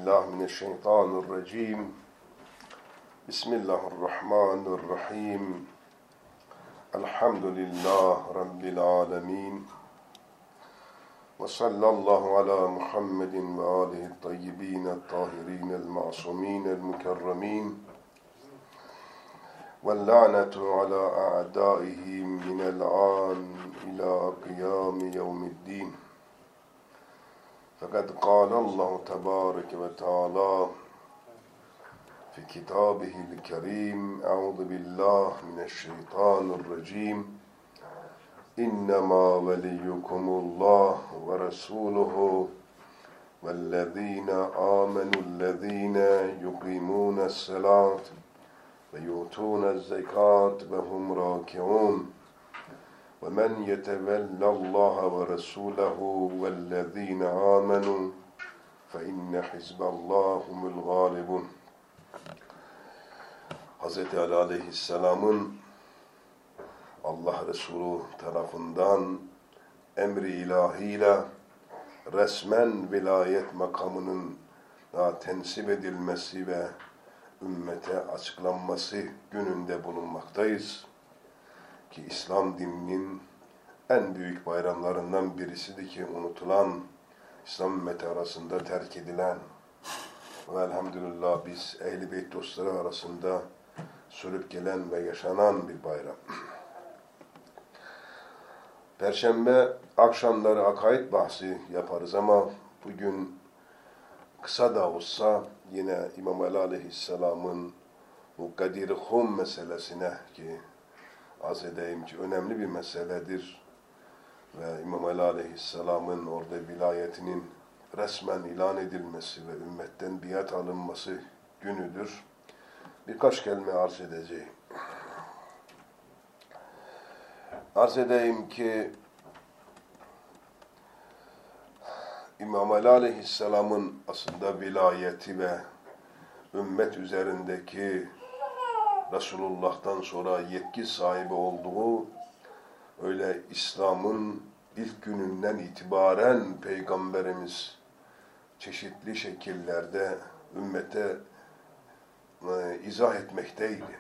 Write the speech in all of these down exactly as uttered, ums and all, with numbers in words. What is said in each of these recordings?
billahi mineşşeytanirracim. Bismillahirrahmanirrahim. Elhamdülillah Rabbil alemin. Ve sallallahu ala Muhammedin ve alihi tayyibin tahirin el ma'sumin el mükerremin. Ve la'netu ala a'daihim minel an ila kıyami yevmiddin. فقد قال الله تبارك وتعالى في كتابه الكريم أعوذ بالله من الشيطان الرجيم إنما وليكم الله ورسوله والذين آمنوا الذين يقيمون الصلاة ويؤتون الزكاة وهم راكعون وَمَنْ يَتَوَلَّ اللّٰهَ وَرَسُولَهُ وَالَّذ۪ينَ آمَنُوا فَاِنَّ حِزْبَ اللّٰهِ هُمُ الْغَالِبُونَ. Hz. Ali Aleyhisselam'ın Allah Resulü tarafından emri ilahiyle resmen vilayet makamının daha tensip edilmesi ve ümmete açıklanması gününde bulunmaktayız. Ki İslam dininin en büyük bayramlarından birisidir ki unutulan, İslam ümmeti arasında terk edilen ve elhamdülillah biz Ehl-i Beyt dostları arasında sürüp gelen ve yaşanan bir bayram. Perşembe akşamları akaid bahsi yaparız ama bugün kısa da olsa yine İmam Ali Aleyhisselam'ın bu Gadir-i Hum meselesine ki arz edeyim ki önemli bir meseledir ve İmam Ali Aleyhisselam'ın orada vilayetinin resmen ilan edilmesi ve ümmetten biat alınması günüdür. Birkaç kelime arz edeceğim. Arz edeyim ki İmam Ali Aleyhisselam'ın aslında vilayeti ve ümmet üzerindeki Resulullah'tan sonra yetki sahibi olduğu, öyle İslam'ın ilk gününden itibaren Peygamberimiz çeşitli şekillerde ümmete e, izah etmekteydi.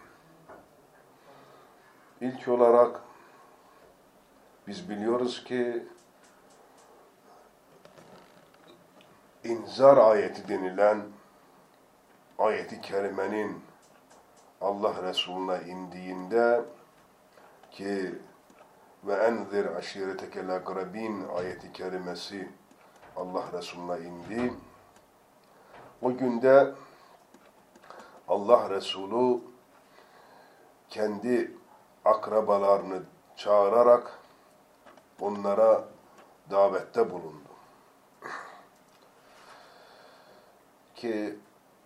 İlk olarak biz biliyoruz ki İnzar ayeti denilen ayeti kerimenin Allah Resulü'ne indiğinde ki ve enzir aşiretekel akrabin ayeti kerimesi Allah Resulü'ne indi. O günde Allah Resulü kendi akrabalarını çağırarak onlara davette bulundu. Ki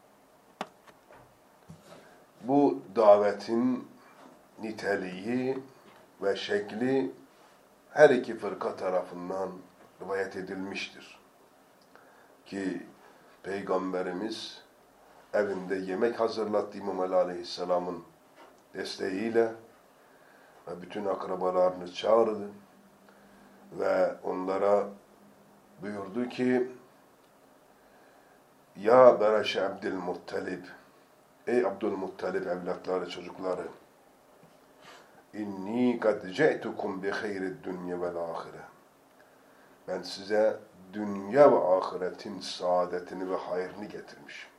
bu davetin niteliği ve şekli her iki fırka tarafından rivayet edilmiştir. Ki Peygamberimiz evinde yemek hazırlattı İmam Ali Aleyhisselam'ın desteğiyle ve bütün akrabalarını çağırdı ve onlara buyurdu ki Ya Bereşe Abdülmuttalib, ey Abdülmuttalib evlatları, çocukları, inni kad ce'tukum bi hayrid dunya vel ahire. Ben size dünya ve ahiretin saadetini ve hayrını getirmişim.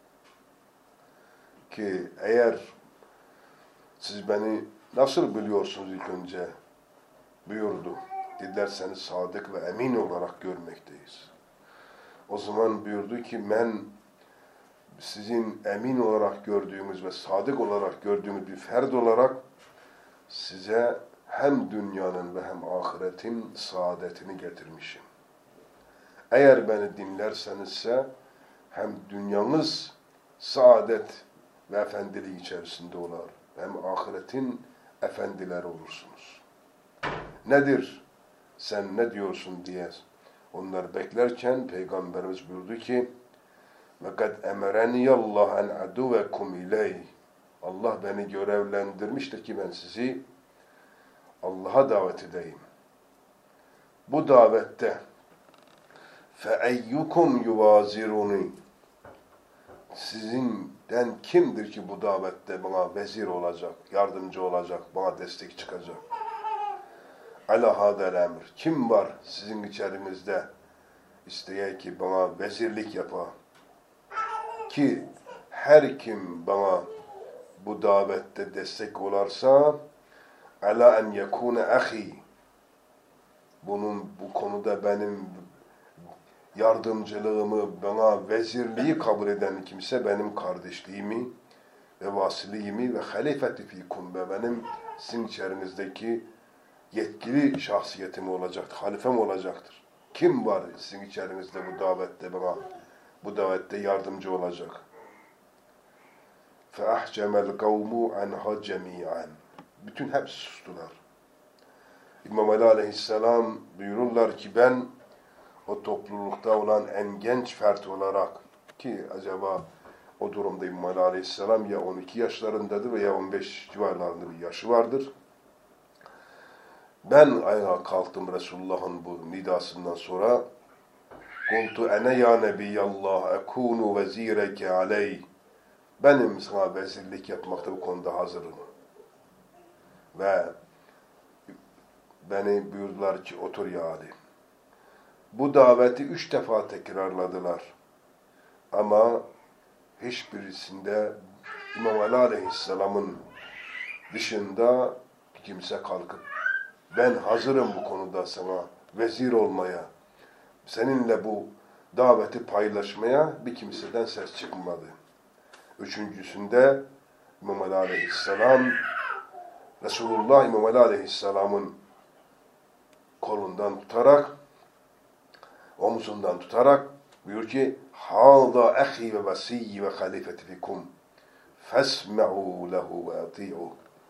Ki eğer siz beni nasıl biliyorsunuz ilk önce buyurdu. Dediler seni sadık ve emin olarak görmekteyiz. O zaman buyurdu ki ben sizin emin olarak gördüğümüz ve sadık olarak gördüğümüz bir ferd olarak size hem dünyanın ve hem ahiretin saadetini getirmişim. Eğer beni dinlersenizse hem dünyanız saadet ve efendiliği içerisinde olur, hem ahiretin efendileri olursunuz. Nedir? Sen ne diyorsun diye onlar beklerken Peygamberimiz buyurdu ki وَقَدْ اَمَرَنِيَ اللّٰهَ اَنْ عَدُوَكُمْ اِلَيْهِ Allah beni görevlendirmiştir ki ben sizi Allah'a davet edeyim. Bu davette فَاَيُّكُمْ يُوَازِرُونِ Sizinden kimdir ki bu davette bana vezir olacak, yardımcı olacak, bana destek çıkacak? Ala hadel emir. Kim var sizin içerinizde isteye ki bana vezirlik yapa? Ki her kim bana bu davette destek olarsa ala en yekune ahi. Bunun bu konuda benim yardımcılığımı, bana vezirliği kabul eden kimse benim kardeşliğimi ve vasiliğimi ve halifeti fikum ve benim sizin içerinizdeki yetkili şahsiyetim olacaktır, halifem olacaktır. Kim var sizin içerinizde bu davette bana, bu davette yardımcı olacak? فَاَحْجَمَ الْقَوْمُ عَنْهَا جَمِيعًا. Bütün hepsi sustular. İmam Ali Aleyhisselam buyururlar ki ben o toplulukta olan en genç fert olarak ki acaba o durumda İmam Ali Aleyhisselam ya on iki yaşlarındadır veya on beş civarlarında bir yaşı vardır. Ben ayağa kalktım Resulullah'ın bu nidasından sonra. Kultu ene ya nebiyallah ekunu vezireke aleyh. Benim sana vezirlik yapmakta bu konuda hazırım. Ve beni buyurdular ki otur ya Ali. Bu daveti üç defa tekrarladılar. Ama hiçbirisinde İmam Ali Aleyhisselam'ın dışında kimse kalkıp ben hazırım bu konuda sana vezir olmaya, seninle bu daveti paylaşmaya bir kimseden ses çıkmadı. Üçüncüsünde İmam Ali Aleyhisselam, Resulullah İmam Ali Aleyhisselam'ın kolundan tutarak, omuzundan tutarak buyur ki hâzâ ehî ve vesiyyi ve halifeti fikum fesme'û lehu ve ati'û.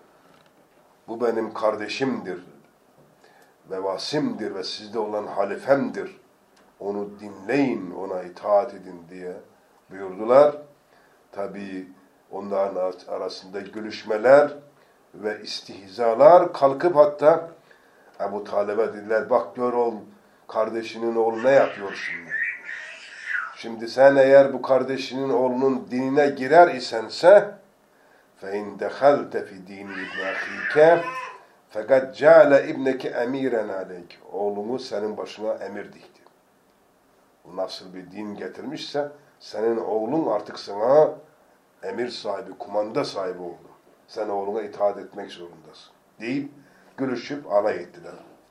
Bu benim kardeşimdir ve vasimdir ve sizde olan halifemdir. Onu dinleyin, ona itaat edin diye buyurdular. Tabii onların arasında gülüşmeler ve istihzalar kalkıp hatta Ebu Talib'e dediler bak gör ol kardeşinin oğlu ne yapıyor şimdi. Şimdi sen eğer bu kardeşinin oğlunun dinine girer isense فَاِنْ دَخَلْتَ فِي دِينِ اِبْنَ اَخِيكَ فَقَدْ جَعَلَ اِبْنَكِ اَم۪يرًا عَلَيْكَ. Oğlumu senin başına emir dikti. Bu nasıl bir din getirmişse senin oğlun artık sana emir sahibi, kumanda sahibi oldu. Sen oğluna itaat etmek zorundasın. Deyip gülüşüp alay ettiler.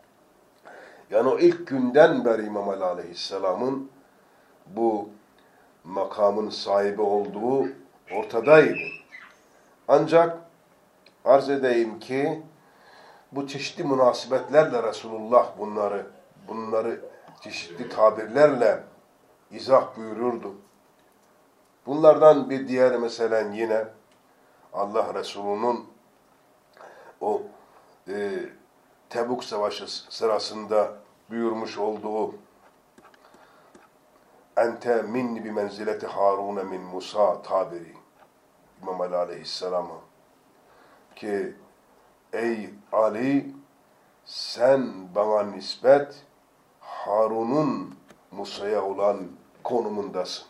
Yani o ilk günden beri İmam Ali Aleyhisselam'ın bu makamın sahibi olduğu ortadaydı. Ancak arz edeyim ki bu çeşitli münasebetlerle Resulullah bunları bunları çeşitli tabirlerle izah buyururdu. Bunlardan bir diğer mesela yine Allah Resulü'nün o e, Tebuk Savaşı sırasında buyurmuş olduğu ente minni bi menzileti Harun min Musa tabiri İmam Ali Aleyhisselam'a ki ey Ali sen bana nispet Harun'un Musa'ya olan konumundasın.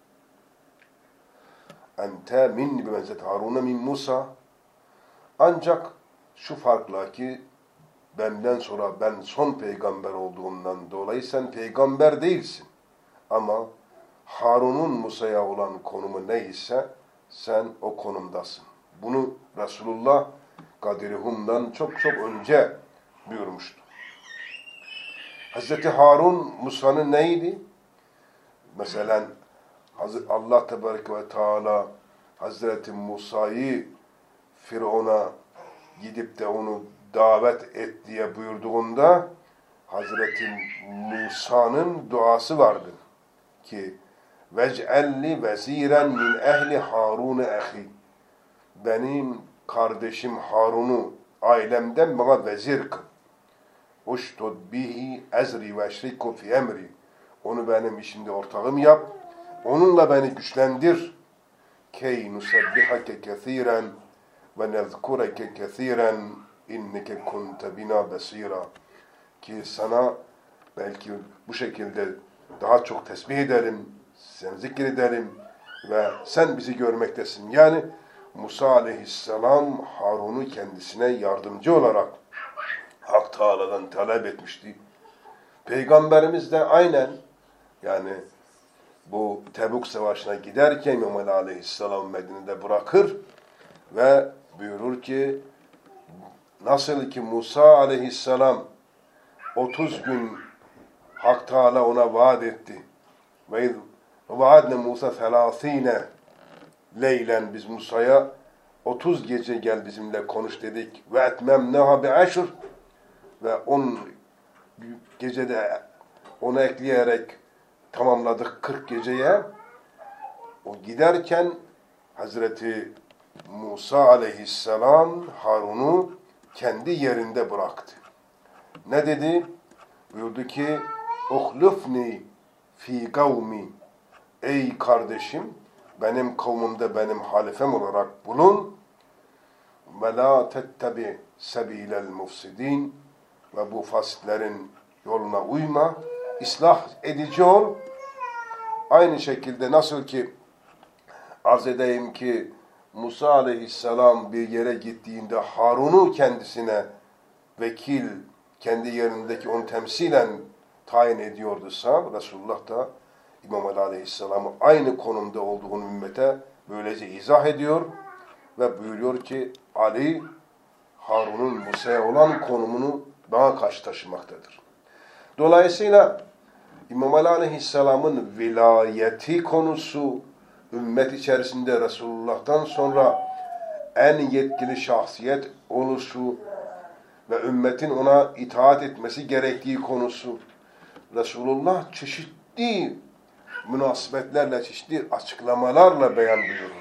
Ente minni bi menzileti Harun min Musa. Ancak şu farkla ki benden sonra ben son peygamber olduğumdan dolayı sen peygamber değilsin. Ama Harun'un Musa'ya olan konumu neyse sen o konumdasın. Bunu Resulullah Kadirihum'dan çok çok önce buyurmuştu. Hazreti Harun Musa'nın neydi? Mesela Allah Tebareke ve Teala Hazreti Musa'yı Firavun'a gidip de onu davet et diye buyurduğunda Hazreti Musa'nın duası vardı ki vec'alli veziren min ehli Harun ahi. Benim kardeşim Harun'u ailemden bana vezir kıl. Uştud bihi ezri ve şriku fi emri. Onu benim işimde ortağım yap. Onunla beni güçlendir. Key nusabbihake kethiren ve nezkureke kethiren inneke kunte bina besira. Ki sana belki bu şekilde daha çok tesbih edelim, sen zikredelim ve sen bizi görmektesin. Yani Musa aleyhisselam Harun'u kendisine yardımcı olarak Hak Teâlâ'dan talep etmişti. Peygamberimiz de aynen yani bu Tebuk Savaşı'na giderken İmam aleyhisselam Medine'de bırakır ve buyurur ki nasıl ki Musa aleyhisselam otuz gün Hak Teâlâ ona vaat etti. Ve vaadne Musa selâsîne leylen, biz Musa'ya otuz gece gel bizimle konuş dedik. Ve etmemneha bi aşr, ve on gecede onu ekleyerek tamamladık kırk geceye. O giderken Hazreti Musa aleyhisselam Harun'u kendi yerinde bıraktı. Ne dedi? Buyurdu ki uhlufni fi kavmi, ey kardeşim benim kavmimde benim halifem olarak bulun. Ve la tettebi sebilel mufsidin, ve bu fasitlerin yoluna uyma. İslah edici ol. Aynı şekilde nasıl ki arz edeyim ki Musa aleyhisselam bir yere gittiğinde Harun'u kendisine vekil, kendi yerindeki onu temsilen tayin ediyorduysa, Resulullah da İmam Ali aleyhisselam'ı aynı konumda olduğunu ümmete böylece izah ediyor ve buyuruyor ki Ali, Harun'un Musa'ya olan konumunu daha karşı taşımaktadır. Dolayısıyla İmam Ali aleyhisselam'ın vilayeti konusu, ümmet içerisinde Resulullah'tan sonra en yetkili şahsiyet oluşu ve ümmetin ona itaat etmesi gerektiği konusu, Resulullah çeşitli münasebetlerle, çeşitli açıklamalarla beyan buyuruldu.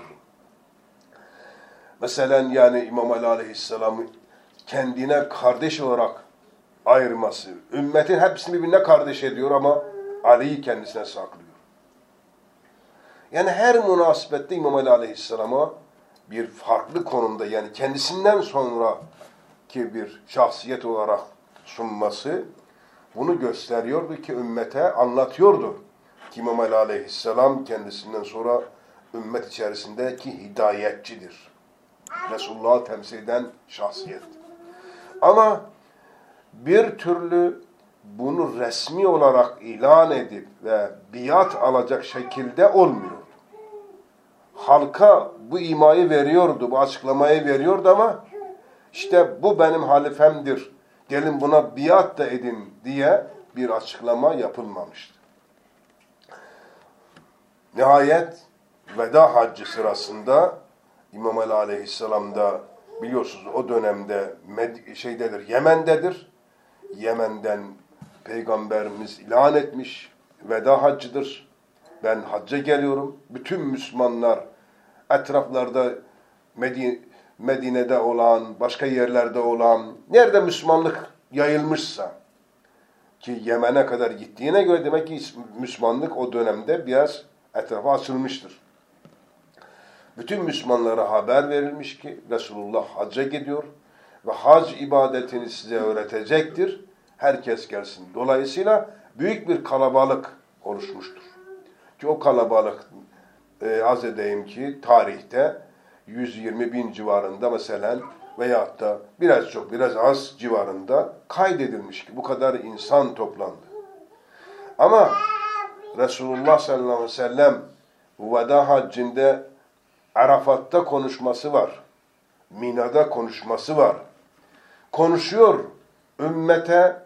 Mesela yani İmam Ali Aleyhisselam'ı kendine kardeş olarak ayırması, ümmetin hepsini birbirine kardeş ediyor ama Ali'yi kendisine saklıyor. Yani her münasebette İmam Ali Aleyhisselam'a bir farklı konumda, yani kendisinden sonra ki bir şahsiyet olarak sunması bunu gösteriyordu ki ümmete anlatıyordu. Ki İmam Ali Aleyhisselam kendisinden sonra ümmet içerisindeki hidayetçidir. Resulullah'ı temsil eden şahsiyet. Ama bir türlü bunu resmi olarak ilan edip ve biat alacak şekilde olmuyor. Halka bu imayı veriyordu, bu açıklamayı veriyordu ama işte bu benim halifemdir, gelin buna biat da edin diye bir açıklama yapılmamıştı. Nihayet veda haccı sırasında İmam Ali Aleyhisselam da biliyorsunuz o dönemde şeydedir, Yemen'dedir. Yemen'den Peygamberimiz ilan etmiş, veda haccıdır. Ben hacca geliyorum. Bütün Müslümanlar etraflarda Medine, Medine'de olan, başka yerlerde olan, nerede Müslümanlık yayılmışsa, ki Yemen'e kadar gittiğine göre demek ki Müslümanlık o dönemde biraz etrafa açılmıştır. Bütün Müslümanlara haber verilmiş ki Resulullah hacca gidiyor ve hac ibadetini size öğretecektir. Herkes gelsin. Dolayısıyla büyük bir kalabalık oluşmuştur. Ki o kalabalık e, az edeyim ki tarihte yüz yirmi bin civarında mesela veyahut da biraz çok biraz az civarında kaydedilmiş ki bu kadar insan toplandı. Ama Resulullah sallallahu aleyhi ve sellem veda haccinde Arafat'ta konuşması var. Mina'da konuşması var. Konuşuyor. Ümmete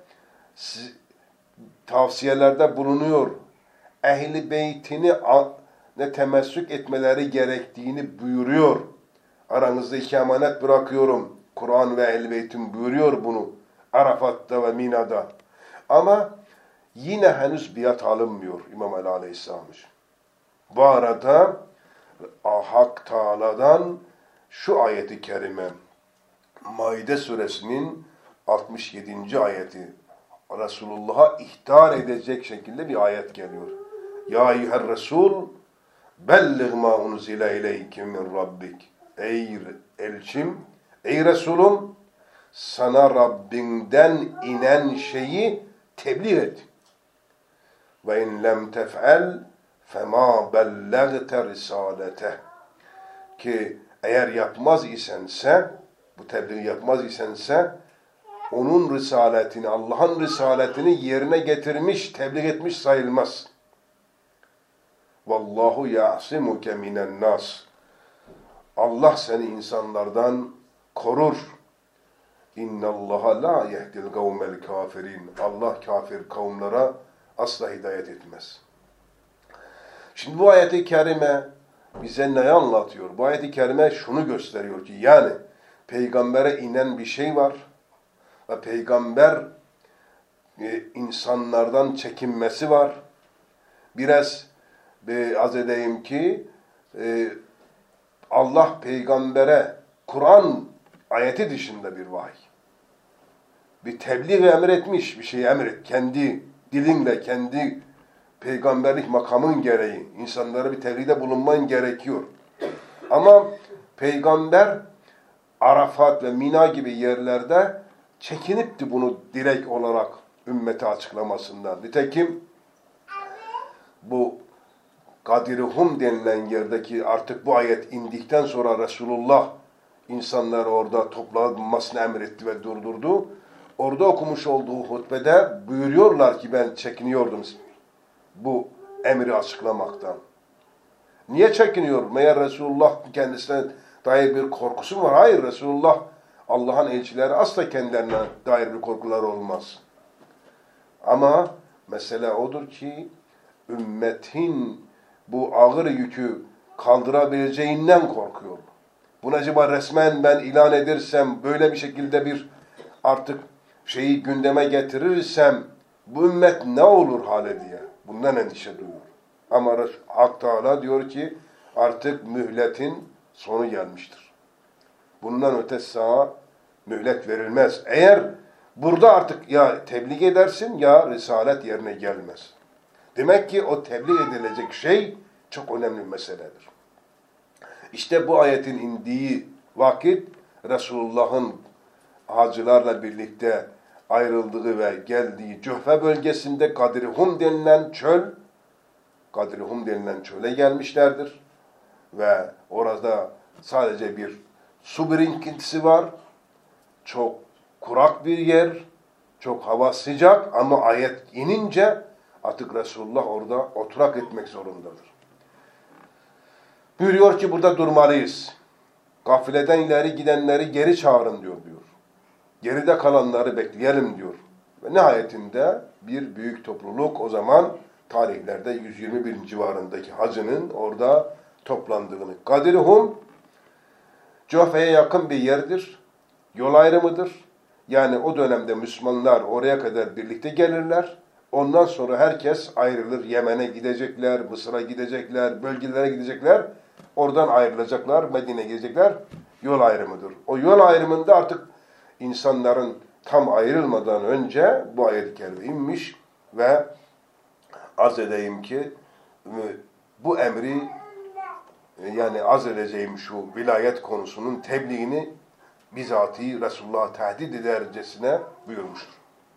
tavsiyelerde bulunuyor. Ehli beytini ne temessük etmeleri gerektiğini buyuruyor. Aranızda iki emanet bırakıyorum. Kur'an ve ehl-i beytim buyuruyor bunu. Arafat'ta ve Mina'da. Ama yine henüz biat alınmıyor İmam Ali Aleyhisselam için. Bu arada Hak Teâlâ'dan şu ayeti kerime, Maide suresinin altmış yedinci ayeti, Resulullah'a ihtar edecek şekilde bir ayet geliyor. Ya eyyüher Resul, belliğ ma unzile ileyke min rabbik. Ey elçim, ey Resulüm, sana Rabbinden inen şeyi tebliğ et. Ve in lem tef'el فَمَا بَلَّغْتَ رِسَالَتَهِ Ki eğer yapmaz isense, bu tebliğ yapmaz isense, onun risaletini, Allah'ın risaletini yerine getirmiş, tebliğ etmiş sayılmaz. Vallahu ya'simuke minen nas. Allah seni insanlardan korur. İnnallaha la yehdil kavmel kafirin. Allah kafir kavimlere asla hidayet etmez. Şimdi bu ayet-i kerime bize ne anlatıyor? Bu ayet-i kerime şunu gösteriyor ki yani peygambere inen bir şey var ve peygamber e, insanlardan çekinmesi var. Biraz e, az edeyim ki e, Allah peygambere Kur'an ayeti dışında bir vahiy. Bir tebliğ emretmiş, bir şey emret. Kendi dilinle, kendi peygamberlik makamın gereği insanlara bir tebliğde bulunman gerekiyor. Ama peygamber Arafat ve Mina gibi yerlerde çekinipti bunu direkt olarak ümmete açıklamasından. Nitekim bu Gadir-i Hum denilen yerdeki artık bu ayet indikten sonra Resulullah insanları orada toplanmasını emretti ve durdurdu. Orada okumuş olduğu hutbede buyuruyorlar ki ben çekiniyordum bu emri açıklamaktan. Niye çekiniyor? Meğer Resulullah kendisine dair bir korkusu mu var? Hayır, Resulullah Allah'ın elçileri asla kendilerine dair bir korkuları olmaz. Ama mesele odur ki ümmetin bu ağır yükü kaldırabileceğinden korkuyor. Bunu acaba resmen ben ilan edersem, böyle bir şekilde bir artık şeyi gündeme getirirsem bu ümmet ne olur hale diye. Bundan endişe duyuyor. Ama Hak Teala diyor ki artık mühletin sonu gelmiştir. Bundan ötesi sağa mühlet verilmez. Eğer burada artık ya tebliğ edersin ya risalet yerine gelmez. Demek ki o tebliğ edilecek şey çok önemli bir meseledir. İşte bu ayetin indiği vakit Resulullah'ın hacılarla birlikte ayrıldığı ve geldiği Cühfe bölgesinde Gadir-i Hum denilen çöl, Gadir-i Hum denilen çöle gelmişlerdir. Ve orada sadece bir su birikintisi var. Çok kurak bir yer, çok hava sıcak ama ayet inince artık Resulullah orada oturak etmek zorundadır. Buyuruyor ki burada durmalıyız. Gafileden ileri gidenleri geri çağırın diyor diyor. Geride kalanları bekleyelim diyor. Ve nihayetinde bir büyük topluluk o zaman tarihlerde yüz yirmi bin civarındaki hacının orada toplandığını. Gadir-i Hum, Cühfe'ye yakın bir yerdir. Yol ayrımıdır. Yani o dönemde Müslümanlar oraya kadar birlikte gelirler. Ondan sonra herkes ayrılır. Yemen'e gidecekler, Mısır'a gidecekler, bölgelere gidecekler. Oradan ayrılacaklar, Medine'ye gidecekler. Yol ayrımıdır. O yol ayrımında artık insanların tam ayrılmadan önce bu ayet-i kerime inmiş ve arz edeyim ki bu emri yani arz edeceğim şu vilayet konusunun tebliğini bizatihi Resulullah'a tehdit edercesine buyurmuştur.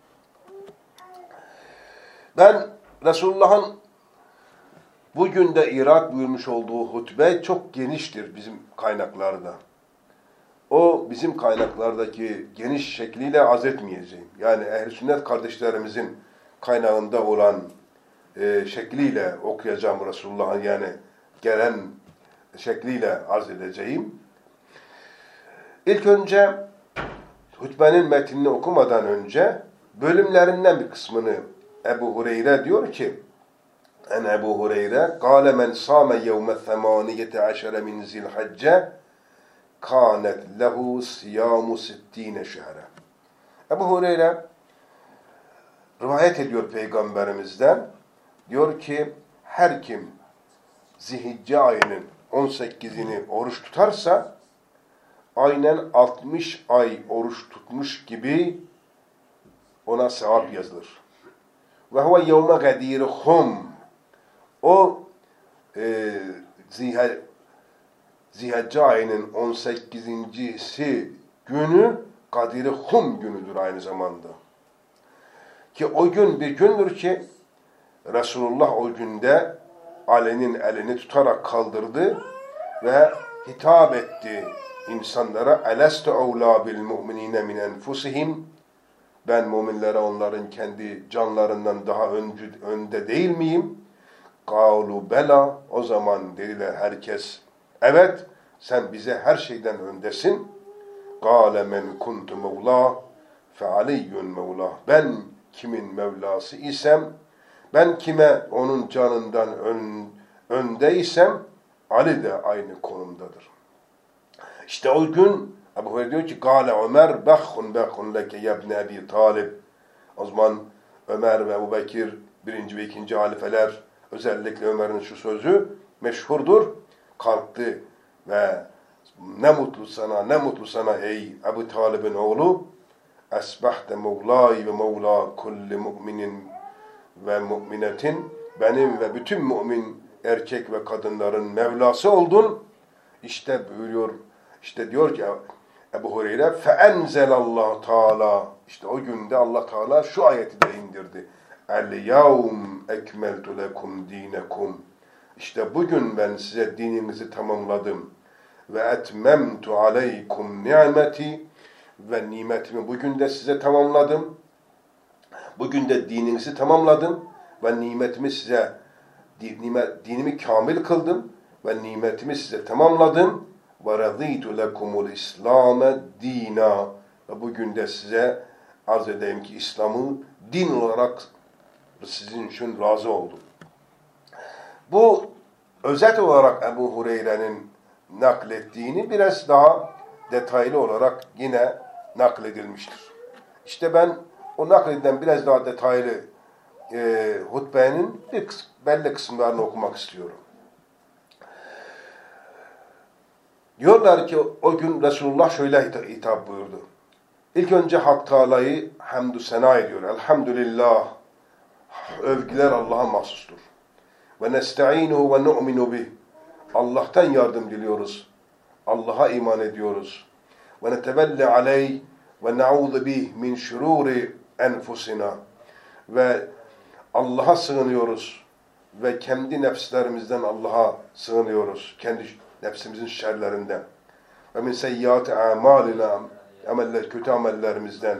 Ben Resulullah'ın bugün de irad buyurmuş olduğu hutbe çok geniştir bizim kaynaklarda. O bizim kaynaklardaki geniş şekliyle arz etmeyeceğim. Yani ehl-i sünnet kardeşlerimizin kaynağında olan e, şekliyle okuyacağım Resulullah'ın yani gelen şekliyle arz edeceğim. İlk önce hutbenin metnini okumadan önce bölümlerinden bir kısmını Ebu Hureyre diyor ki en Ebu Hureyre قال من صام يوم الثمانية عشر من ذي الحجة كانت له صيام ستين شهرا. Ebu Hureyre rivayet ediyor Peygamberimizden. Diyor ki her kim Zihicce ayının on sekizini oruç tutarsa aynen altmış ay oruç tutmuş gibi ona sevap yazılır. Ve huve yevme Gadir-i Hum. O e, Zihicce Zihicce ayının on sekizincisi günü Gadir-i Hum günüdür aynı zamanda. Ki o gün bir gündür ki Resulullah o günde Ali'nin elini tutarak kaldırdı ve hitap etti insanlara. Elestu evlâ bil mu'minîne min enfusihim. Ben müminlere onların kendi canlarından daha öncü, önde değil miyim? Kâlu bela. O zaman dediler herkes, evet sen bize her şeyden öndesin. Kâle men kuntu mevlâ fe aliyyun mevlâ. Ben kimin Mevlası isem, ben kime onun canından ön, öndeysem, Ali de aynı konumdadır. İşte o gün Ebu Hureyre diyor ki, Kâle Ömer bekhun bekhun leke yebne Ebi Talib. O zaman Ömer ve Ebu Bekir, birinci ve ikinci halifeler, özellikle Ömer'in şu sözü meşhurdur. Kalktı ve ne mutlu sana, ne mutlu sana ey Ebu Talib'in oğlu. Esbahte mevlâi ve mevlâ kulli mu'minin ve mu'minetin. Benim ve bütün mümin erkek ve kadınların Mevlası oldun. İşte buyuruyor, işte diyor ki Ebu Hureyre, فَاَنْزَلَ اللّٰهُ Teala. İşte o günde Allah Teala şu ayeti de indirdi. اَلْيَوْمْ اَكْمَلْتُ لَكُمْ دِينَكُمْ. İşte bugün ben size dininizi tamamladım. Ve etmemtu aleykum ni'meti. Ve nimetimi bugün de size tamamladım. Bugün de dininizi tamamladım. Ve nimetimi size, dinimi kamil kıldım. Ve nimetimi size tamamladım. Ve razîtu lekumul İslâme dînâ. Ve bugün de size arz edeyim ki İslam'ı din olarak sizin için razı oldum. Bu özet olarak Ebu Hureyre'nin naklettiğini biraz daha detaylı olarak yine nakledilmiştir. İşte ben o nakledilen biraz daha detaylı e, hutbenin bir kıs belli kısımlarını okumak istiyorum. Diyorlar ki o gün Resulullah şöyle hitap buyurdu. İlk önce Hak Teala'yı hamdü sena ediyor. Elhamdülillah. Övgüler Allah'a mahsustur. Ve nesta'inuhu ve nu'minu bih. Allah'tan yardım diliyoruz. Allah'a iman ediyoruz. Ve netebelle aleyh ve na'udhu bih min şururi enfusina. Ve Allah'a sığınıyoruz. Ve kendi nefslerimizden Allah'a sığınıyoruz. Kendi nefsimizin şerlerinden. Ve min seyyiati amalina. Ameller, kötü amellerimizden.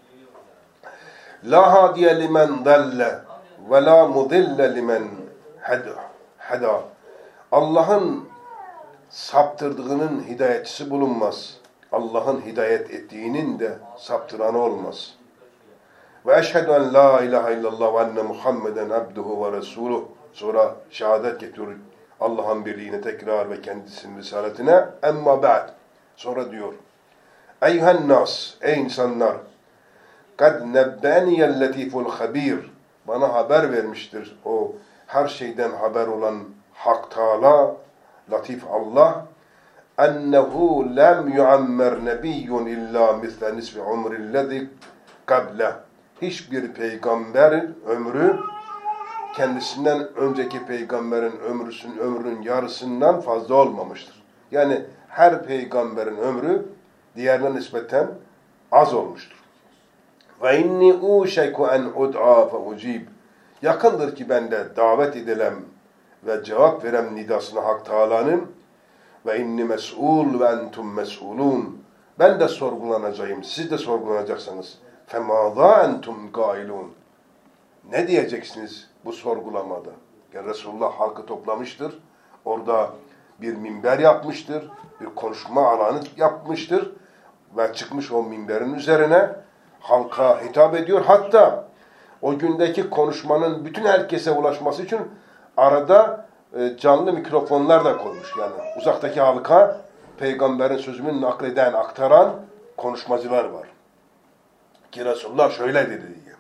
La hadiye limen dalle ve la mudille limen heda. Allah'ın saptırdığının hidayetçisi bulunmaz. Allah'ın hidayet ettiğinin de saptıranı olmaz. Ve eşhedü en la ilahe illallah ve enne Muhammeden abduhu ve resuluh. Sonra şehadet getiriyor Allah'ın birliğine tekrar ve kendisinin risaletine. Emma ba'd. Sonra diyor. Eyhen nas, ey insanlar. Kad nebbeniyel letiful habir. Bana haber vermiştir o her şeyden haber olan Hak Teala, Latif Allah. Ennehu lem yuammer nebiyyun illa misle nisfi umrillezi kable. Hiçbir peygamberin ömrü kendisinden önceki peygamberin ömrüsünün ömrünün yarısından fazla olmamıştır. Yani her peygamberin ömrü diğerine nispeten az olmuştur. Ve inni uşeku en ud'a fe ucib. Yakındır ki ben de davet edilem ve cevap verem nidasına Hak Teala'nın. Ve inni mes'ul ve entum mes'ulun. Ben de sorgulanacağım, siz de sorgulanacaksınız. Femâzâ entum gâilûn. Ne diyeceksiniz bu sorgulamada? Yani Resulullah halkı toplamıştır. Orada bir minber yapmıştır. Bir konuşma alanı yapmıştır. Ve çıkmış o minberin üzerine halka hitap ediyor. Hatta o gündeki konuşmanın bütün herkese ulaşması için arada e, canlı mikrofonlar da koymuş. Yani uzaktaki halka peygamberin sözünü nakleden, aktaran konuşmacılar var. Ki Resulullah şöyle dedi diye.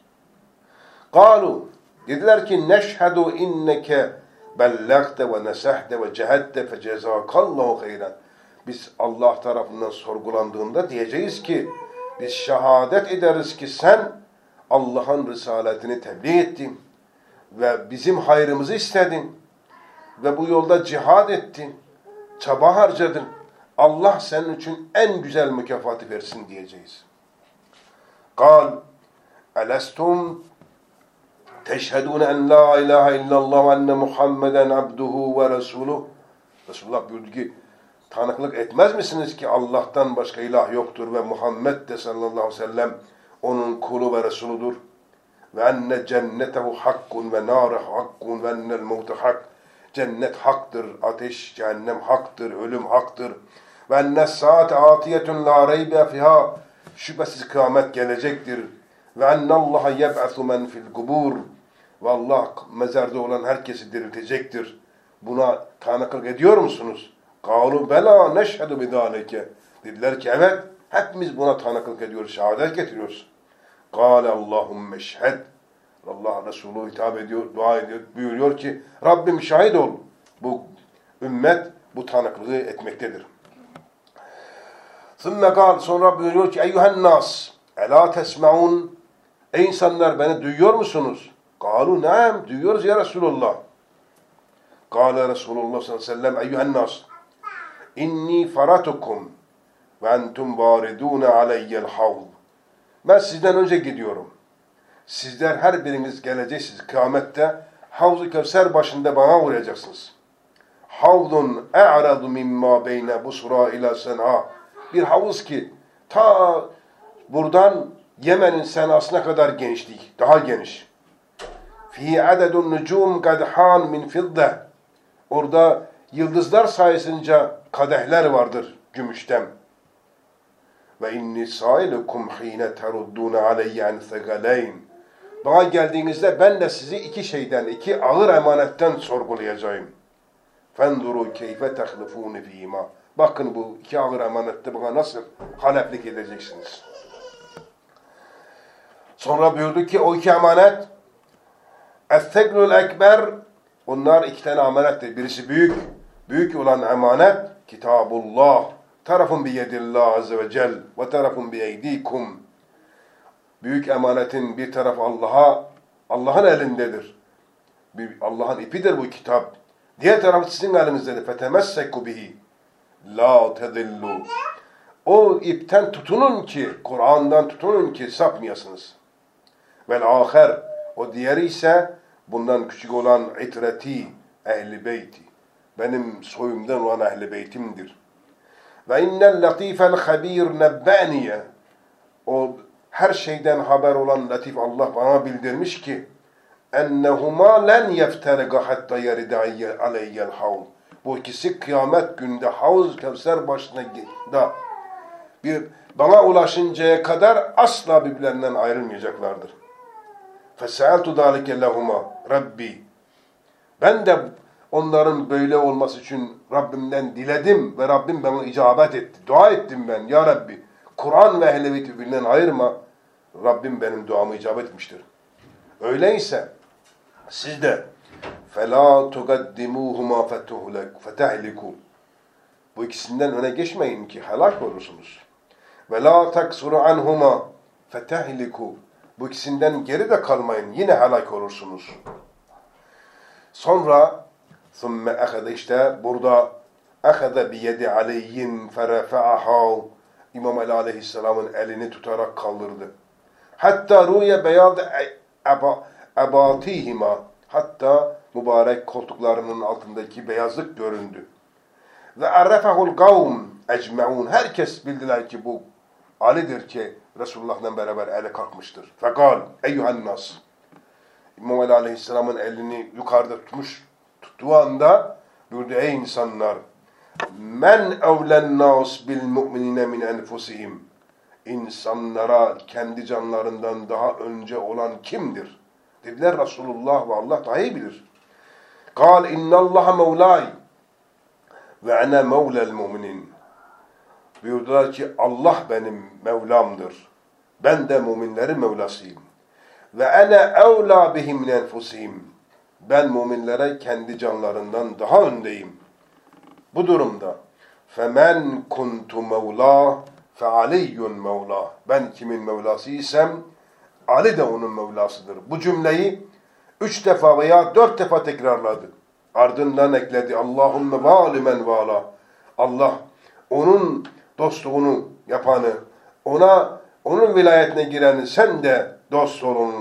Kalu, dediler ki neşhedü inneke bellagte ve nesahte ve cehedte fe cezakallahu hayran. Biz Allah tarafından sorgulandığında diyeceğiz ki biz şehadet ederiz ki sen Allah'ın risaletini tebliğ ettin ve bizim hayrımızı istedin ve bu yolda cihad ettin, çaba harcadın. Allah senin için en güzel mükafatı versin diyeceğiz. Kal, elestum Teşhedûne en la ilahe illallah ve enne Muhammeden abduhu ve resuluh. Resulullah buyurdu ki, tanıklık etmez misiniz ki Allah'tan başka ilah yoktur ve Muhammed de sallallahu aleyhi ve sellem onun kulu ve resuludur. Ve enne cennetehu hakkun ve nârehu hakkun ve ennel mevtu hak. Cennet haktır, ateş, cehennem haktır, ölüm haktır. Ve enne saate atiyetun la reybe fiha. Şüphesiz kıyamet gelecektir. Ve ennallaha yeb'asu men fil kubur. Ve Allah mezarda olan herkesi diriltecektir. Buna tanıklık ediyor musunuz? Kâlu belâ neşhedü bidâleke. Dediler ki evet, hepimiz buna tanıklık ediyoruz, şehadet getiriyoruz. Kâle Allahümme şhed. Allah Resulü hitap ediyor, dua ediyor, buyuruyor ki Rabbim şahit ol. Bu ümmet bu tanıklığı etmektedir. Sümme kal, sonra buyuruyor ki eyyühen nas elâ tesme'un. Ey insanlar, beni duyuyor musunuz? Kâlu ne'em, duyuyoruz ya Resulullah. Kâle Resulullah sallallahu aleyhi ve sellem eyyühen nas inni faratukum ve entum varidûne aleyyel havd. Ben sizden önce gidiyorum. Sizler her biriniz geleceksiniz kıyamette. Havz-ı Kevser başında bana uğrayacaksınız. Havdun e'radu mimma beyne busra ila sen'a. Bir havuz ki ta buradan Yemen'in senasına kadar genişlik, daha geniş. Fi adedun nucum kadhan min fidde. Orada yıldızlar sayesinde kadehler vardır gümüşten. Ve inni sailukum hine terudduna aleyye en thegaleyn. Bana geldiğinizde ben de sizi iki şeyden, iki ağır emanetten sorgulayacağım. Fenduru keyfe tehlifûne fîmâ. Bakın bu iki ağır emanette bana nasıl haleflik edeceksiniz. Sonra buyurdu ki o iki emanet Es-segrul ekber. Onlar iki tane emanettir. Birisi büyük, büyük olan emanet Kitabullah. Tarafun biyedillah azze ve cel ve tarafun biyeydikum. Büyük emanetin bir tarafı Allah'a, Allah'ın elindedir. Allah'ın ipidir bu kitap. Diğer tarafı sizin elinizdedir. Fetemesseku bihi la tedillu. O ipten tutunun ki, Kur'an'dan tutunun ki sapmayasınız. Vel aher. O diğeri ise bundan küçük olan itreti, ehli beyti. Benim soyumdan olan ehli beytimdir. Ve innel latifel habir nebbaniye. O her şeyden haber olan latif Allah bana bildirmiş ki ennehuma len yefterega hatta yeride aleyyel havl. Bu ikisi kıyamet günde Havz-ı Kevser başına da bir bana ulaşıncaya kadar asla birbirlerinden ayrılmayacaklardır. Fesealtu zalike lehuma Rabbi. Ben de onların böyle olması için Rabbimden diledim ve Rabbim bana icabet etti. Dua ettim ben. Ya Rabbi, Kur'an ve ehl-i beyti birbirinden ayırma. Rabbim benim duamı icabet etmiştir. Öyleyse siz de فَلَا تُقَدِّمُوهُمَا فَتَهْلِكُوا. Bu ikisinden öne geçmeyin ki helak olursunuz. وَلَا تَكْسُرُ عَنْهُمَا فَتَهْلِكُوا. Bu ikisinden geri de kalmayın. Yine helak olursunuz. Sonra ثُمَّ اَخَذَ işte burada اَخَذَ بِيَدِ عَلَيِّنْ فَرَفَعَهَا. İmam Ali Aleyhisselam'ın elini tutarak kaldırdı. Hatta ruye beyaz abatihima. Hatta mübarek koltuklarının altındaki beyazlık göründü. Ve arrafahul kavm ecmeun. Herkes bildiler ki bu Ali'dir ki Resulullah'la beraber ele kalkmıştır. Fekal eyyühen nas. İmam Ali Aleyhisselam'ın elini yukarıda tutmuş, tuttuğu anda buyurdu ey insanlar. Men evlen nas bil mu'minine min enfusihim. İnsanlara kendi canlarından daha önce olan kimdir? Dediler Resulullah ve Allah daha iyi bilir. Kal innallaha mevlâi ve ene mevlel mu'minin. Buyurdular ki Allah benim Mevlam'dır. Ben de müminlerin Mevlasıyım. Ve ene evlâ bihim min enfusihim. Ben müminlere kendi canlarından daha öndeyim. Bu durumda femen kuntu mevlâ fe aliyyun mevlâ. Ben kimin Mevlasıysam Ali de onun Mevlasıdır. Bu cümleyi üç defa veya dört defa tekrarladı. Ardından ekledi. Allahümme vâli men vâlâ. Allah onun dostluğunu yapanı, ona onun vilayetine gireni sen de dost ol onunla.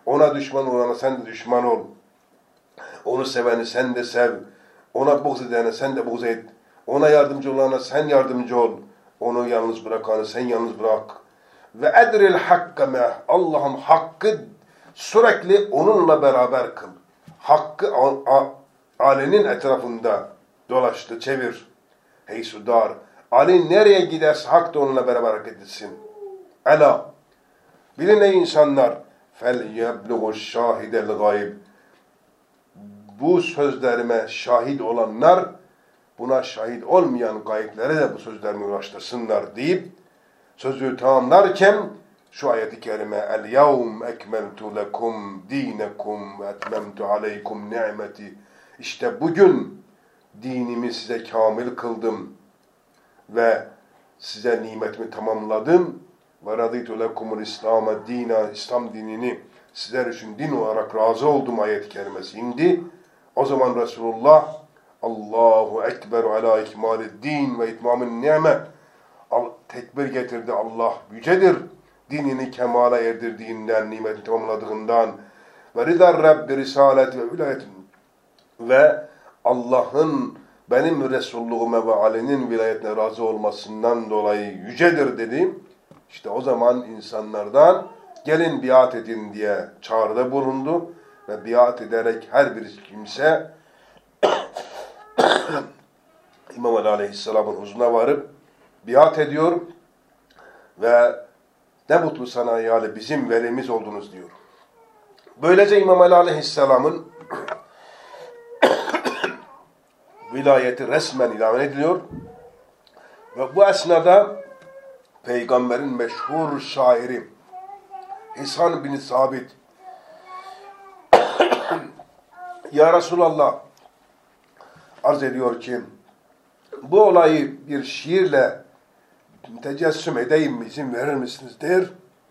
Ona düşman olana sen de düşman ol. Onu seveni sen de sev. Ona buğz edene sen de buğz et. Ona yardımcı olana sen yardımcı ol. Onu yalnız bırakanı sen yalnız bırak. Ve edril hakka me. Allah'ım hakkı sürekli onunla beraber kıl. Hakkı Ali'nin etrafında dolaştı, çevir. Hey sudar. Ali nereye giderse hak da onunla beraber hareket etsin. Ela. Bilin ey insanlar. Fel yebluğu şahidel gayb. Bu sözlerime şahit olanlar, buna şahit olmayan gayetlere de bu sözlerimi ulaştırsınlar deyip sözü tamamlarken şu ayet-i kerime el-yevm ekmeltu lekum dinekum ve etmemtu aleykum ni'meti. İşte bugün dinimi size kamil kıldım ve size nimetimi tamamladım ve raditu lekumul İslam'a dina, İslam dinini sizler için din olarak razı oldum ayet-i kerimesi indi. O zaman Resulullah Allahu Ekber ala ikmalid din ve itmamın ni'me tekbir getirdi. Allah yücedir. Dinini kemala erdirdiğinden, nimetini tamamladığından ve ridar Rabbi risalet ve vilayetin ve Allah'ın benim Resulluğuma ve Ali'nin vilayetine razı olmasından dolayı yücedir dedim. İşte o zaman insanlardan gelin biat edin diye çağrıda bulundu ve biat ederek her bir kimse İmam Ali Aleyhisselam'ın huzuruna varıp biat ediyor ve ne mutlu sana ya Ali bizim velimiz oldunuz diyor. Böylece İmam Ali Aleyhisselam'ın vilayeti resmen ilan ediliyor ve bu esnada Peygamberin meşhur şairi Hisan bin Sabit Ya Resulallah arz ediyor ki bu olayı bir şiirle tecessüm edeyim mi, izin verir misiniz der.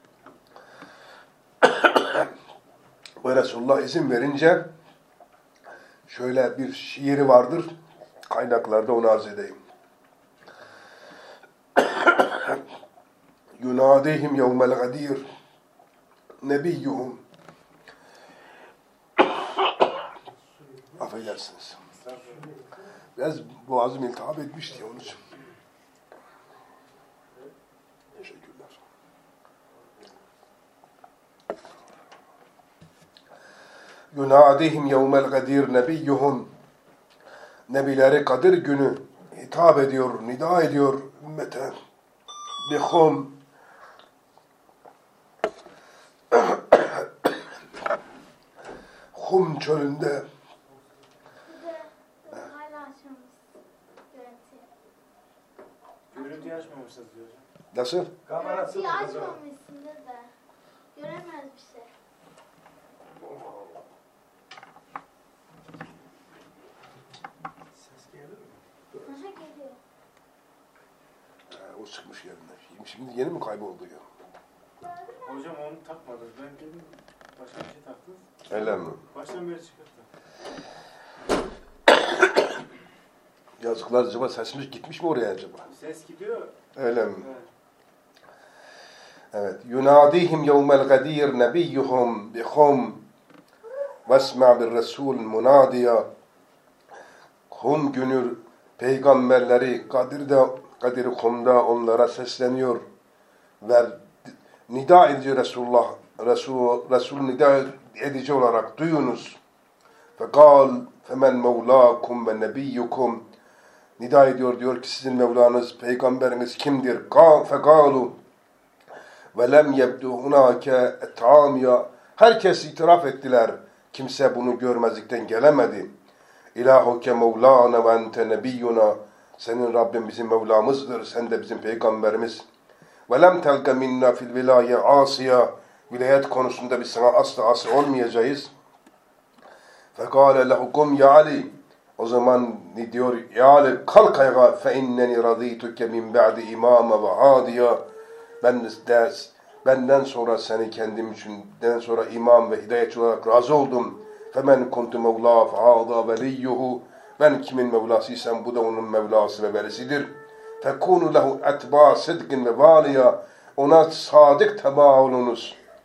Ve Resulullah izin verince şöyle bir şiiri vardır. Kaynaklarda onu arz edeyim. Yunadihim yevmel gadir nebiyyuhum. Affedersiniz. Biraz boğazım iltihap etmişti onun için. Teşekkürler. Yunadihim yevmel gadir nebiyyuhum. Nebileri Kadir günü hitap ediyor, nida ediyor ümmete. Bihum. Hum çölünde. Görüntüyü açmamışsınız diyor. Nasıl? Kamerası Görüntüyü açmamışsın da. Göremez bir şey. Ses gelir mi? Aha geliyor. Ee, o çıkmış yerine. Şimdi yeni mi kayboldu ya? Hocam onu takmadınız. Ben dedim başka bir şey taktınız. Öyle mi? Baştan beri çıkarttım. Yazıklar acaba sesimiz gitmiş mi oraya acaba? Ses gidiyor. Öyle mi? Evet. Evet. Yunadihim yevmel gadir nebiyyuhum bihum vesma bir resul munadiya. Hum günü peygamberleri Kadir'de, Kadir Hum'da onlara sesleniyor ve nida edici Resulullah, Resul, Resul nida edici olarak duyunuz. Fekal femen mevlakum ve nebiyyukum. Nida ediyor, diyor ki sizin Mevlanız, peygamberiniz kimdir? Fekalu ve lem yebdu hunake et'amiya. Herkes itiraf ettiler. Kimse bunu görmezlikten gelemedi. İlahuke Mevlana ve ente nebiyyuna. Senin Rabbin bizim Mevlamızdır, sen de bizim peygamberimiz. Ve lem telke minna fil vilaye asiya. Vilayet konusunda biz sana asla asi olmayacağız. Fekale lehukum ya Ali. O zaman ne diyor? Ya Ali kalk ayağa fe inneni radituke min ba'di imama ve hadiya. Ben de benden sonra seni kendim içinden sonra imam ve hidayetçi olarak razı oldum. Femen kuntu mevla fehâdâ veliyyuhu. Ben kimin mevlasıysam bu da onun mevlası ve velisidir. Fekûnu lehu etbâ sıdkın ve vâliya. Ona sadık tebâ olunuz.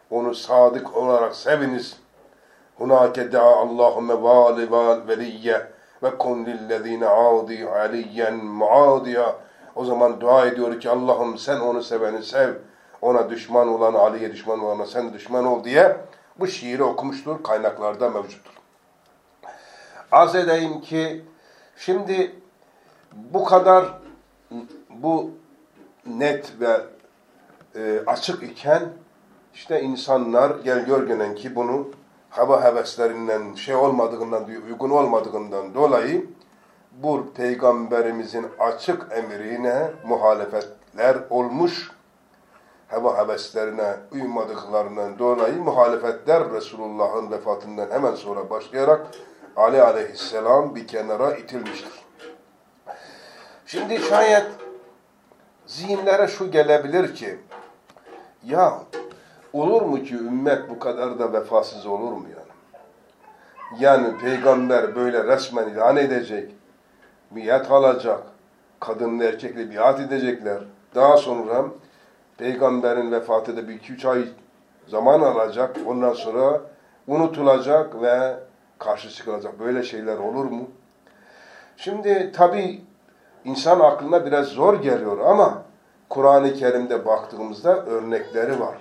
onu sadık olarak seviniz. Hunake da'a Allahumme vali val veliyye ve kun lillezine adi aliyen muadiya. O zaman dua ediyor ki Allah'ım sen onu seveni sev. Ona düşman olan Ali'ye düşman olana sen düşman ol diye bu şiiri okumuştur. Kaynaklarda mevcuttur. Arz edeyim ki şimdi bu kadar bu net ve e, açık iken işte insanlar gel gör gelen ki bunu hava heveslerinden şey olmadığından, uygun olmadığından dolayı bu Peygamberimizin açık emrine muhalefetler olmuş. Hava heveslerine uymadıklarından dolayı muhalefetler Resulullah'ın vefatından hemen sonra başlayarak Ali aleyhisselam bir kenara itilmiştir. Şimdi şayet zihinlere şu gelebilir ki ya olur mu ki ümmet bu kadar da vefasız olur mu yani? Yani peygamber böyle resmen ilan edecek, biat alacak, kadınla erkekle biat edecekler. Daha sonra peygamberin vefatı da bir iki üç ay zaman alacak, ondan sonra unutulacak ve karşı çıkılacak. Böyle şeyler olur mu? Şimdi tabii insan aklına biraz zor geliyor ama Kur'an-ı Kerim'de baktığımızda örnekleri var.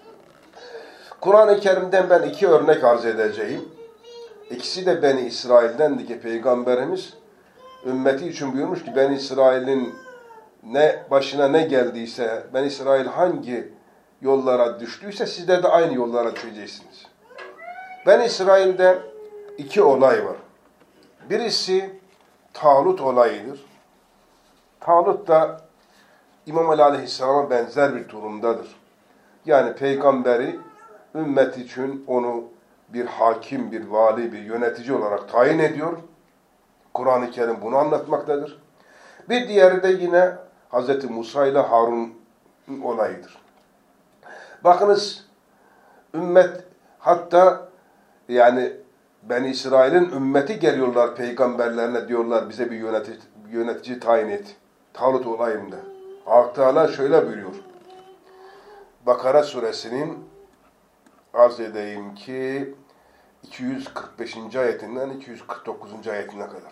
Kur'an-ı Kerim'den ben iki örnek arz edeceğim. İkisi de Beni İsrail'dendi ki Peygamberimiz ümmeti için buyurmuş ki Beni İsrail'in ne başına ne geldiyse, Beni İsrail hangi yollara düştüyse sizler de aynı yollara düşeceksiniz. Beni İsrail'de iki olay var. Birisi Talut olayıdır. Talut da İmam Ali Aleyhisselam'a benzer bir durumdadır. Yani peygamberi ümmet için onu bir hakim, bir vali, bir yönetici olarak tayin ediyor. Kur'an-ı Kerim bunu anlatmaktadır. Bir diğeri de yine Hz. Musa ile Harun olayıdır. Bakınız ümmet hatta yani Beni İsrail'in ümmeti geliyorlar peygamberlerine diyorlar bize bir yönetici, bir yönetici tayin et. Talut olayında. Allah Teala şöyle buyuruyor. Bakara suresinin arz edeyim ki iki yüz kırk beşinci ayetinden iki yüz kırk dokuzuncu ayetine kadar.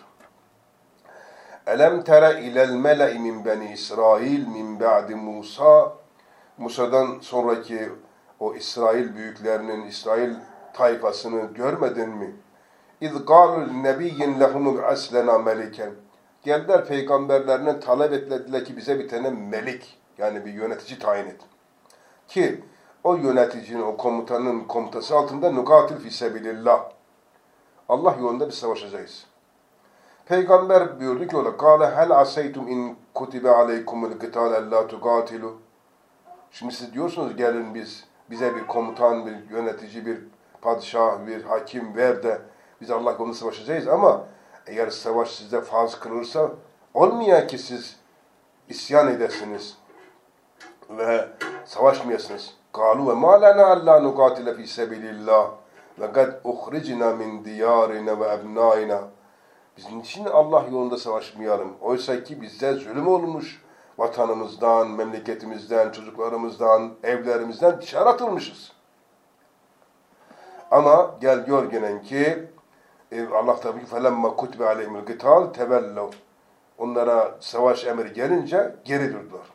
Elem tere ilel mele'i min beni İsrail min ba'di Musa. Musa'dan sonraki o İsrail büyüklerinin, İsrail tayfasını görmedin mi? İz قَالُوا لِنَبِيٍّ لَهُمُ اَسْلَنَا مَلِكًا. Geldiler peygamberlerine talep ettiler ki bize bir tane melik, yani bir yönetici tayin et. Ki o yöneticinin, o komutanın komutası altında nukatil fi sebilillah. Allah yolunda bir savaşacağız. Peygamber buyurdu ki ola kâle hel aseytum in kutibe aleykumul qital ellâ tukatilu. Şimdi siz diyorsunuz gelin biz bize bir komutan, bir yönetici, bir padişah, bir hakim ver de biz Allah yolunda savaşacağız ama eğer savaş size farz kılırsa olmuyor ki siz isyan edesiniz ve savaşmayasınız. قَالُوا وَمَا لَنَا أَلَّا نُقَاتِلَ فِي سَبِيلِ اللّٰهِ وَقَدْ اُخْرِجْنَا مِنْ دِيَارِنَا وَاَبْنَائِنَا. Biz niçin Allah yolunda savaşmayalım? Oysa ki bize zulüm olmuş. Vatanımızdan, memleketimizden, çocuklarımızdan, evlerimizden dışarı atılmışız. Ama gel gör gelen ki Allah tabii ki فَلَمَّا كُتْبَ عَلَيْهِمُ الْقِتَالِ تَوَلَّوْا. Onlara savaş emri gelince geri durdular.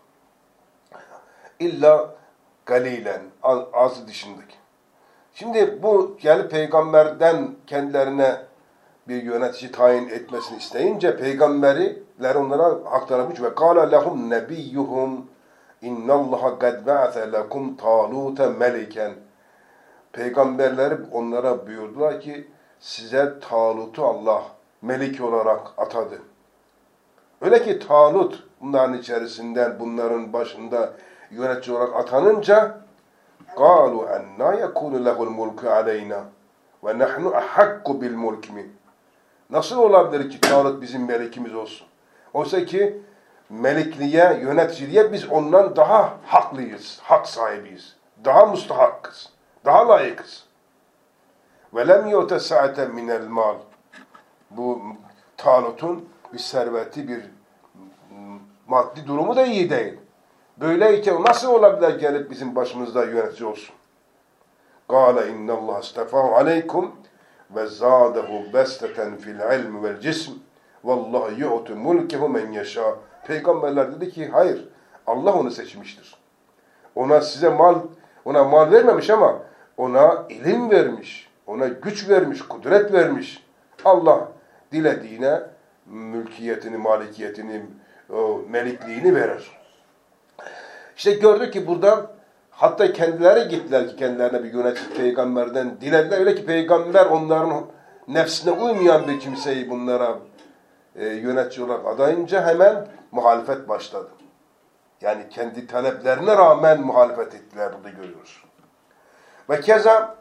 İlla galilen, az dışındaki. Şimdi bu gelip peygamberden kendilerine bir yönetici tayin etmesini isteyince peygamberiler onlara hak taramış ve قَالَ لَهُمْ نَبِيُّهُمْ اِنَّ اللّٰهَ قَدْ بَعَثَ لَكُمْ طَالُوتَ مَلِكًا. Peygamberler onlara buyurdular ki size Talut'u Allah melik olarak atadı. Öyle ki Talut bunların içerisinden, bunların başında yönetici olarak atanınca قَالُوا اَنَّا يَكُونُ لَهُ الْمُلْكُ عَلَيْنَا وَنَحْنُ اَحَقُّ بِالْمُلْكِ مِنْ. Nasıl olabilir ki Talut bizim melikimiz olsun? Oysa ki melikliğe, yöneticiliğe biz ondan daha haklıyız, hak sahibiyiz. Daha mustahakkız, daha layıkız. وَلَمْ يُؤْتَ سَعَةً مِنَ الْمَالِ. Bu Talut'un bir serveti, bir maddi durumu da iyi değil. Böyleyken nasıl olabilir gelip bizim başımızda yönetici olsun? Kâle innallâhe istefâhu aleykum ve zâdehu besteten fil ilmi vel cism. Vallahi yu'tu mulkehu men yeşâ. Peygamberler dedi ki hayır. Allah onu seçmiştir. Ona size mal, ona mal vermemiş ama ona ilim vermiş. Ona güç vermiş, kudret vermiş. Allah dilediğine mülkiyetini, malikiyetini, o melikliğini verir. İşte gördük ki burada hatta kendileri gittiler ki kendilerine bir yönetici peygamberden dilediler. Öyle ki peygamber onların nefsine uymayan bir kimseyi bunlara e, yönetici olarak adayınca hemen muhalefet başladı. Yani kendi taleplerine rağmen muhalefet ettiler, burada görüyoruz. Ve keza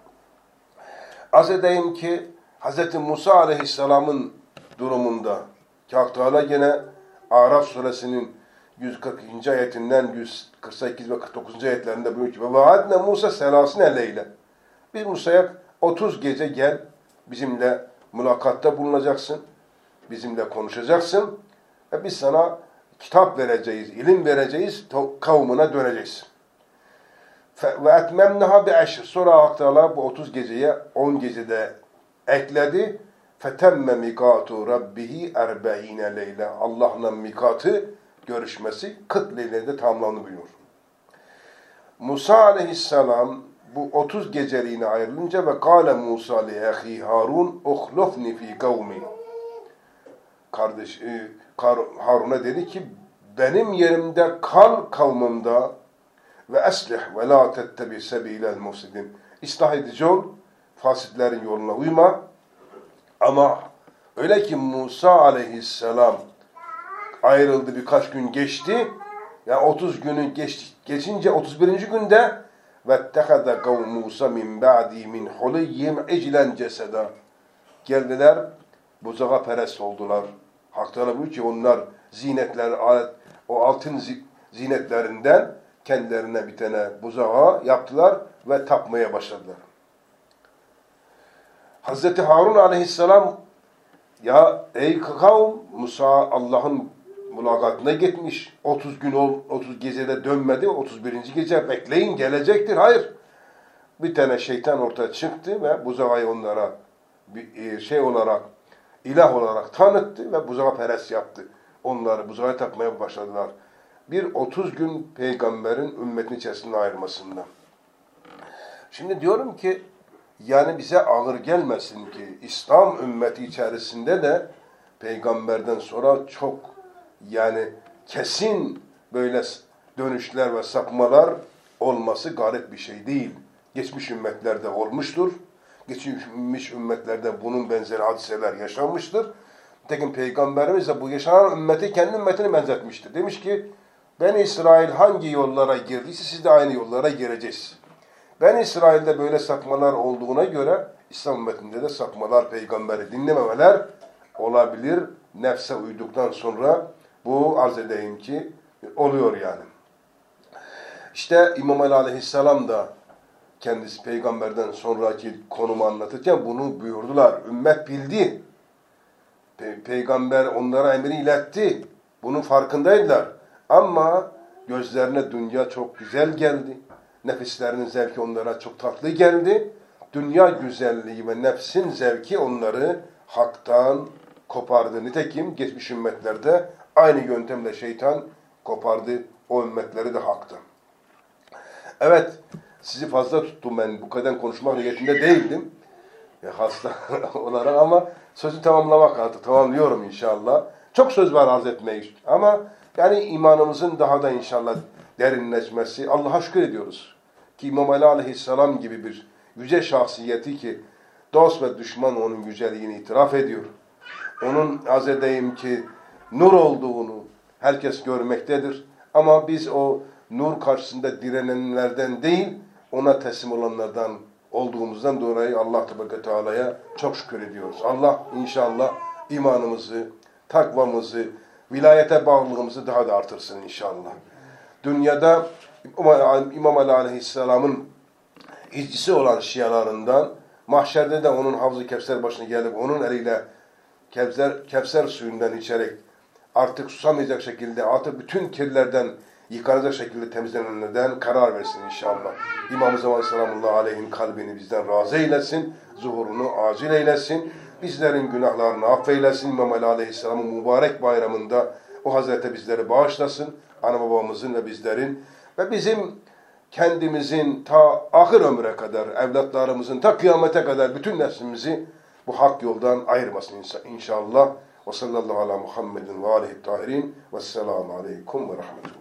az edeyim ki Hz. Musa aleyhisselamın durumunda ki Hak Teala gene Araf suresinin yüz kırk ikinci ayetinden yüz kırk sekiz ve kırk dokuzuncu ayetlerinde buyuruyor ki ve vaadne Musa selasine leyle. Biz Musa'ya otuz gece gel, bizimle mülakatta bulunacaksın, bizimle konuşacaksın ve biz sana kitap vereceğiz, ilim vereceğiz, kavmine döneceksin. Ve etmemnaha bi eşr. Sonra Hak Teala bu otuz geceye on gecede ekledi. Fetemme mikatu rabbihi erbe'ine leyle. Allah'la mikatı görüşmesi kırk leylede tamamlandı buyuruyor. Musa aleyhisselam bu otuz geceliğine ayrılınca ve kâle Musa li ehi Harun uhlufni fi kavmi. Kardeş e, Harun'a dedi ki benim yerimde kal kavmimde ve eslih ve la tettebi sebilel mufsidin. İslah edici ol, fasitlerin yoluna uyma. Ama öyle ki Musa aleyhisselam ayrıldı, birkaç gün geçti. Yani otuz günü geç, geçince otuz birinci günde vettehada kavm Musa min ba'di min huliyyim iclen ceseda. Geldiler, buzağa perest oldular. Hak Teala buyuruyor ki onlar zinetler, o altın zinetlerinden kendilerine bir tane buzağa yaptılar ve tapmaya başladılar. Hazreti Harun aleyhisselam ya ey kavm Musa Allah'ın mülakatına gitmiş. otuz gün ol, otuz gecede dönmedi. otuz birinci gece bekleyin gelecektir. Hayır. Bir tane şeytan ortaya çıktı ve buzağı onlara bir şey olarak, ilah olarak tanıttı ve buzağa perest yaptı. Onları buzağa tapmaya başladılar. Bir otuz gün peygamberin ümmetin içerisinde ayrılmasından. Şimdi diyorum ki yani bize ağır gelmesin ki İslam ümmeti içerisinde de peygamberden sonra çok yani kesin böyle dönüşler ve sapmalar olması garip bir şey değil. Geçmiş ümmetlerde olmuştur. Geçmiş ümmetlerde bunun benzeri hadiseler yaşanmıştır. Nitekim Peygamberimiz de bu yaşanan ümmeti kendi ümmetine benzetmiştir. Demiş ki ben İsrail hangi yollara girdiyse siz de aynı yollara gireceğiz. Ben İsrail'de böyle sapmalar olduğuna göre İslam ümmetinde de sapmalar, peygamberi dinlememeler olabilir. Nefse uyduktan sonra bu arz edeyim ki oluyor yani. İşte İmam Ali Aleyhisselam da kendisi peygamberden sonraki konumu anlatırken bunu buyurdular. Ümmet bildi. Pe Peygamber onlara emri iletti. Bunun farkındaydılar. Ama gözlerine dünya çok güzel geldi. Nefislerinin zevki onlara çok tatlı geldi. Dünya güzelliği ve nefsin zevki onları haktan kopardı. Nitekim geçmiş ümmetlerde aynı yöntemle şeytan kopardı o ümmetleri de haktan. Evet, sizi fazla tuttum ben. Bu kadar konuşmak niyetinde değildim. Ya hasta olarak ama sözü tamamlamak artık tamamlıyorum inşallah. Çok söz var arz etmeye ama yani imanımızın daha da inşallah derinleşmesi. Allah'a şükür ediyoruz ki İmam Ali Aleyhisselam gibi bir yüce şahsiyeti ki dost ve düşman onun yüceliğini itiraf ediyor. Onun az edeyim ki nur olduğunu herkes görmektedir. Ama biz o nur karşısında direnenlerden değil, ona teslim olanlardan olduğumuzdan dolayı Allah Teala çok şükür ediyoruz. Allah inşallah imanımızı, takvamızı, vilayete bağlılığımızı daha da artırsın inşallah. Dünyada İmam Ali Aleyhisselam'ın izcisi olan Şialarından, mahşerde de onun Havz-ı Kevser başına gelip onun eliyle Kevser, Kevser suyundan içerek artık susamayacak şekilde artık bütün kirlerden yıkanacak şekilde temizlenenlerden karar versin inşallah. İmam-ı Zaman selamullahi aleyhin kalbini bizden razı eylesin, zuhurunu acil eylesin, bizlerin günahlarını affeylesin. İmam Ali aleyhisselamın mübarek bayramında o Hazreti bizleri bağışlasın, ana babamızın ve bizlerin ve bizim kendimizin ta ahir ömre kadar, evlatlarımızın ta kıyamete kadar bütün neslimizi bu hak yoldan ayırmasın inşallah. Ve sallallahu ala Muhammedin ve alihi tahirin ve selamu aleyküm ve rahmetullah.